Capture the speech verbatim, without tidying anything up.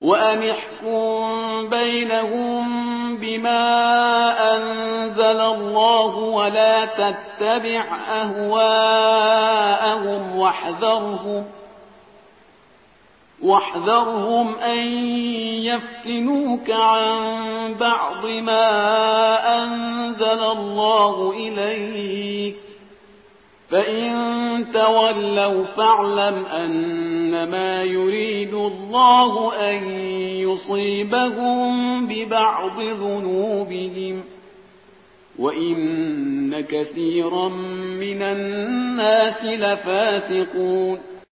وأن احكم بينهم بما أنزل الله ولا تتبع أهواءهم واحذرهم واحذرهم أن يفتنوك عن بعض ما أنزل الله إليك فإن تولوا فاعلم أنما يريد الله أن يصيبهم ببعض ذنوبهم وإن كثيرا من الناس لفاسقون